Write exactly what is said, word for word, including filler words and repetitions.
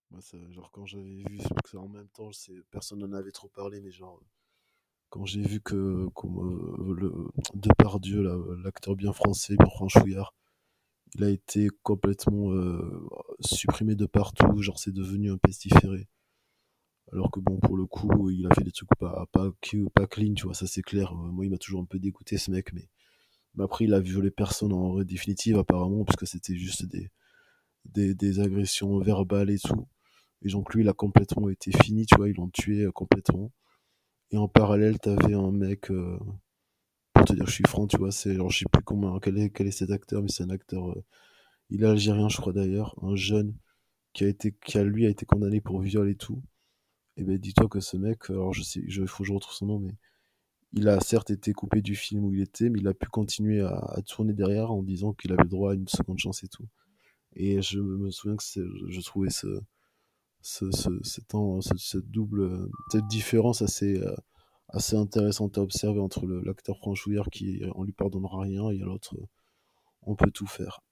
Moi, ça, genre, quand j'avais vu, parce que en même temps, c'est, personne n'en avait trop parlé, mais genre, quand j'ai vu que, comme, euh, le, Depardieu, là, l'acteur bien français, bien franchouillard, il a été complètement euh, supprimé de partout, genre, c'est devenu un pestiféré. Alors que bon, pour le coup, il a fait des trucs pas, pas, pas clean, tu vois, ça c'est clair. Euh, Moi, il m'a toujours un peu dégoûté, ce mec, mais, mais après, il a violé personne en vrai définitive, apparemment, parce que c'était juste des, des, des agressions verbales et tout. Et donc lui, il a complètement été fini, tu vois, ils l'ont tué euh, complètement. Et en parallèle, t'avais un mec, euh, pour te dire, je suis franc, tu vois, c'est, genre, je sais plus comment, quel est, quel est cet acteur, mais c'est un acteur, euh, il est algérien, je crois d'ailleurs, un jeune qui a été, qui a lui a été condamné pour viol et tout. Et ben dis-toi que ce mec, alors je sais, je, faut que je retrouve son nom, mais il a certes été coupé du film où il était, mais il a pu continuer à, à tourner derrière en disant qu'il avait le droit à une seconde chance et tout. Et je me souviens que c'est, je trouvais ce, ce, ce, cet en- ce- cette double, cette différence assez, euh, assez intéressante à observer entre le- l'acteur franchouillard qui on lui pardonnera rien et l'autre on peut tout faire.